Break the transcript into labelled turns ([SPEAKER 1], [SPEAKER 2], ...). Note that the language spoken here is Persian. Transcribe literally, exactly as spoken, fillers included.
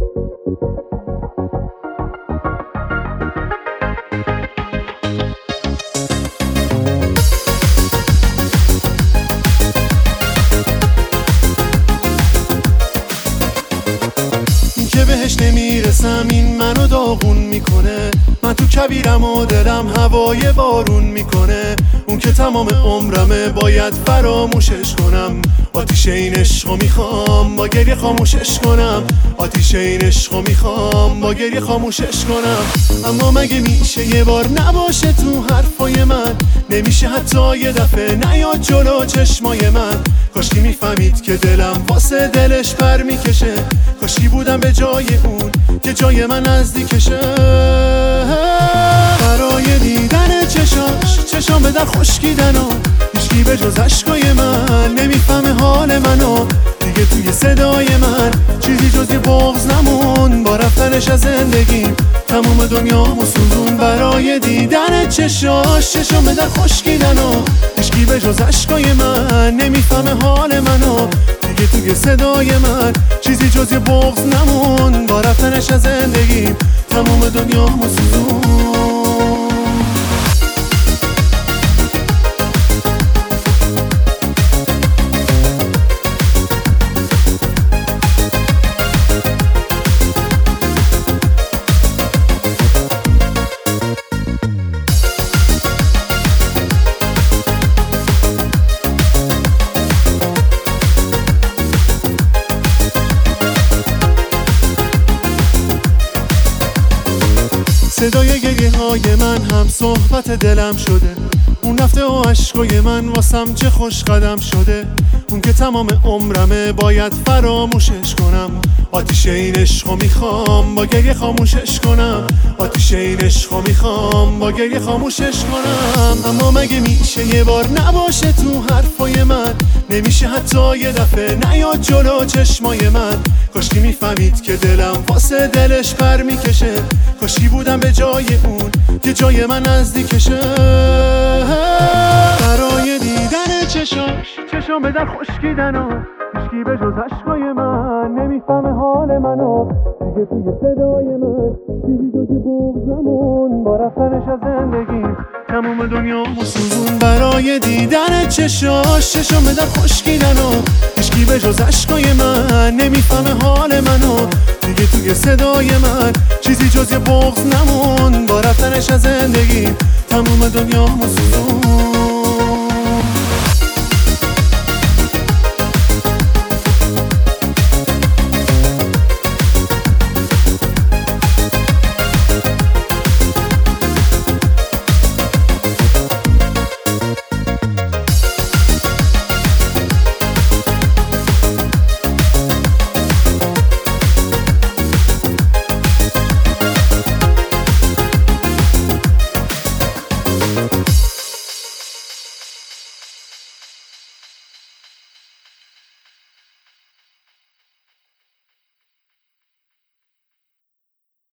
[SPEAKER 1] که بهش نمیرسم این منو داغون میکنه. من تو کبیرم و دلم هوای بارون میکنه. اون که تمام عمرمه باید فراموشش کنم. آتیش این عشقو میخوام با گریه خاموشش کنم. آتیش این عشقو میخوام با گریه خاموشش کنم. اما مگه میشه یه بار نباشه تو حرفای من؟ نمیشه حتی یه دفعه نیاد جلو چشمای من؟ کاشکی میفهمید که دلم واسه دلش پر میکشه. کاشکی بودم به جای اون که جای من نزدیکشه. برای دیدن چشاش چشام به در خشکیدن و هیچکی به جز عشقای من نمیفهمه حال منو. دیگه توی صدای من چیزی جز یه بغض نمون. با رفتنش از زندگیم تموم دنیامو سوزون. برای دیدن چشاش چشام به در خشکیدن و هیچکی به جز عشقای من نمیفهمه حال منو. دیگه توی صدای من چیزی جز یه بغض نمون. با رفتنش از زندگیم تموم دنیامو سوزون. صدای گریه های من هم صحبت دلم شده. اون رفته و عشقای من واسم چه خوش قدم شده. اون که تمام عمرمه باید فراموشش کنم. آتیش این عشقو میخوام با گریه خاموشش کنم. آتیش این عشقو میخوام با گریه خاموشش کنم. اما مگه میشه یه بار نباشه تو حرفای من؟ نمیشه حتی یه دفعه نیاد جلو چشمای من؟ کاشکی میفهمید که دلم واسه دلش پر میکشه. کاشکی بودم به جای اون که جای من نزدیکشه. برای دیدن چشاش چشام به در خشکیدن و هیچکی به جز عشقای من نمیفهمه حال منو. دیگه توی صدای من چیزی جز یه بغض نمون. با رفتنش از زندگیم تموم دنیامو سوزون. برای دیدن چشاش چشام به در خشکیدن و هیچکی به جز عشقای من نمیفهمه حال منو. دیگه توی صدای من چیزی جز یه بغض نمون. با رفتنش از زندگیم تموم دنیامو سوزون.